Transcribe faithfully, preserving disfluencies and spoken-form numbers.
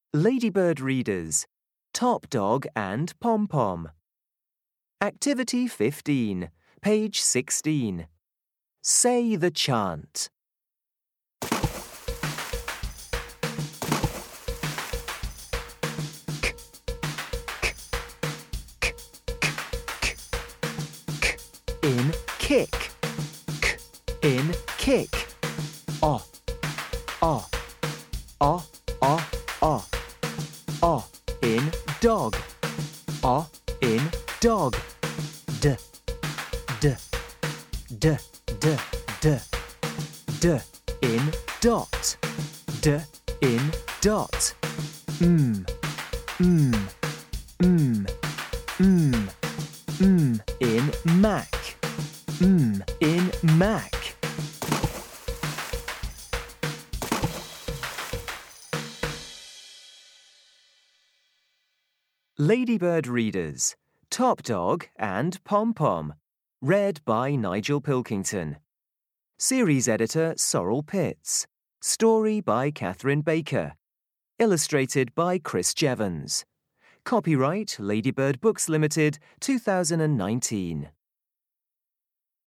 Ladybird readers, Top Dog and Pom Pom. Activity fifteen, page sixteen. Say the chant. In kick, k in kick. O, o, o, o, o, o in dog. O in dog. D, d, d, d, d, d in dot. D in dot. M, m, m, m, m in Mac. M in Mac. Ladybird readers, Top Dog and Pom Pom. Read by Nigel Pilkington. Series editor Sorrel Pitts. Story by Catherine Baker. Illustrated by Chris Jevons. Copyright Ladybird Books Limited, two thousand nineteen.